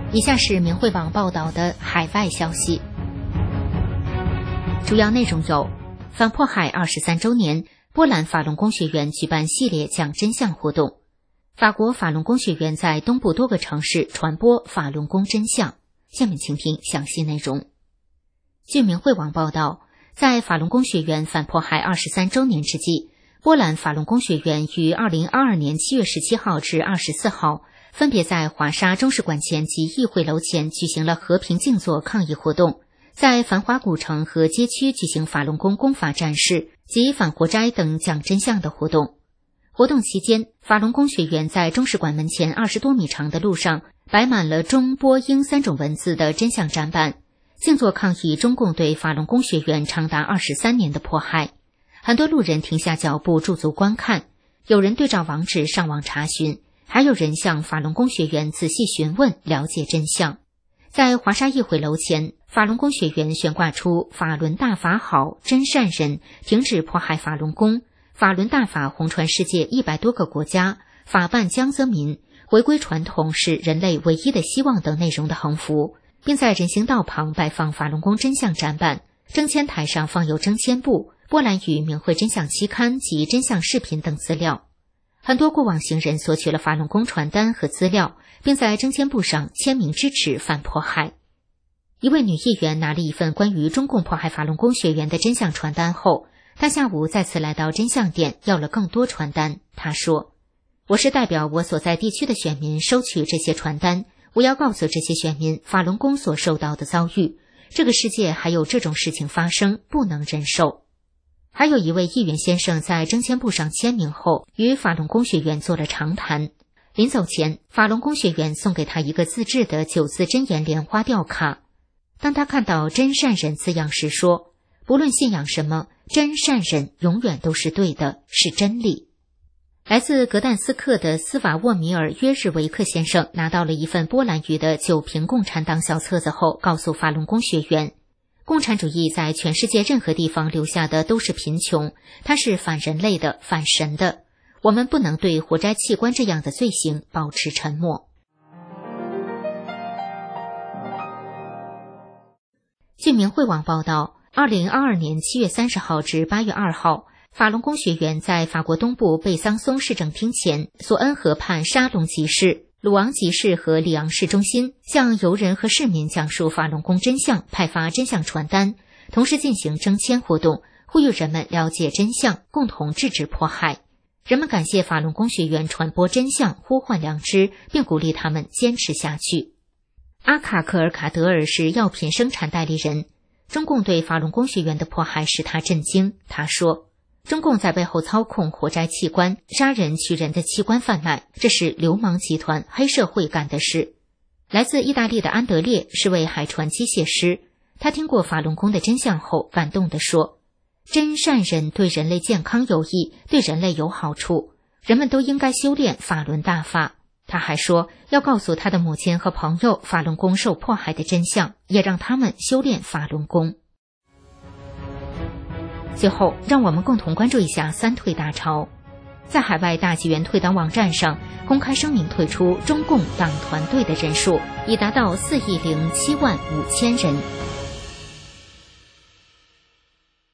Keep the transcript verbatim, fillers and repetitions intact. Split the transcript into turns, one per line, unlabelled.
以下是明慧网报道的海外消息，主要内容有：反迫害二十三周年，波兰法轮功学院举办系列讲真相活动；法国法轮功学院在东部多个城市传播法轮功真相。下面请听详细内容。据明慧网报道，在法轮功学院反迫害二十三周年之际，波兰法轮功学院于二零二二年七月十七号至二十四号分别在华沙中使馆前及议会楼前举行了和平静坐抗议活动，在繁华古城和街区举行法轮功功法展示及反活摘等讲真相的活动。活动期间，法轮功学院在中使馆门前二十多米长的路上摆满了中波英三种文字的真相展板，静坐抗议中共对法轮功学院长达二十三年的迫害。很多路人停下脚步驻足观看，有人对照网址上网查询，还有人向法轮功学院仔细询问了解真相。在华沙议会楼前，法轮功学院悬挂出法轮大法好，真善人，停止迫害法轮功，法轮大法红传世界一百多个国家，法办江泽民，回归传统是人类唯一的希望等内容的横幅，并在人行道旁摆放法轮功真相展板，征签台上放有征签簿、波兰语明慧真相期刊及真相视频等资料。很多过往行人索取了法轮功传单和资料，并在征签簿上签名支持反迫害。一位女议员拿了一份关于中共迫害法轮功学员的真相传单后，她下午再次来到真相店要了更多传单。她说：“我是代表我所在地区的选民收取这些传单，我要告诉这些选民法轮功所受到的遭遇，这个世界还有这种事情发生，不能忍受。”还有一位议员先生在征签簿上签名后，与法轮功学院做了长谈。临走前，法轮功学院送给他一个自制的九字真言莲花吊卡。当他看到真善人字样时说，不论信仰什么，真善人永远都是对的，是真理。来自格但斯克的斯瓦沃米尔约日维克先生拿到了一份波兰语的九评共产党小册子后，告诉法轮功学员，共产主义在全世界任何地方留下的都是贫穷，它是反人类的，反神的。我们不能对活摘器官这样的罪行保持沉默。据明慧网报道，二零二二年七月三十号至八月二号，法轮功学员在法国东部贝桑松市政厅前索恩河畔沙龙集市、鲁昂集市和里昂市中心向游人和市民讲述法轮功真相，派发真相传单，同时进行征签活动，呼吁人们了解真相，共同制止迫害。人们感谢法轮功学院传播真相，呼唤良知，并鼓励他们坚持下去。阿卡克尔卡德尔是药品生产代理人，中共对法轮功学院的迫害使他震惊。他说，中共在背后操控活摘器官、杀人取人的器官贩卖，这是流氓集团、黑社会干的事。来自意大利的安德烈是位海船机械师，他听过法轮功的真相后感动地说，真善人对人类健康有益，对人类有好处，人们都应该修炼法轮大法。他还说要告诉他的母亲和朋友法轮功受迫害的真相，也让他们修炼法轮功。最后，让我们共同关注一下三退大潮。在海外大纪元退党网站上公开声明退出中共党团队的人数已达到四亿零七万五千人。